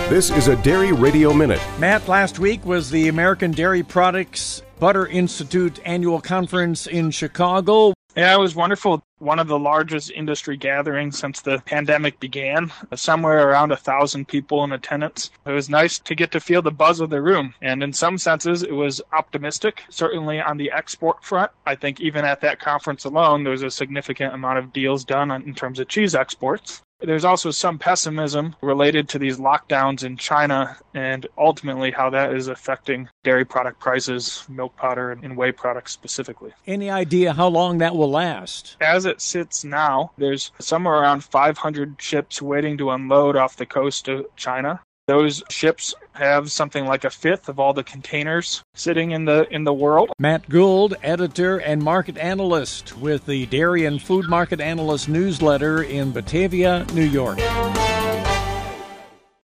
This is a Dairy Radio Minute. Matt, last week was the American Dairy Products Butter Institute annual conference in Chicago. Yeah, it was wonderful. One of the largest industry gatherings since the pandemic began. Somewhere around 1,000 people in attendance. It was nice to get to feel the buzz of the room. And in some senses, it was optimistic, certainly on the export front. I think even at that conference alone, there was a significant amount of deals done in terms of cheese exports. There's also some pessimism related to these lockdowns in China and ultimately how that is affecting dairy product prices, milk powder, and whey products specifically. Any idea how long that will last? As it sits now, there's somewhere around 500 ships waiting to unload off the coast of China. Those ships have something like a fifth of all the containers sitting in the world. Matt Gould, editor and market analyst with the Dairy and Food Market Analyst newsletter in Batavia, New York.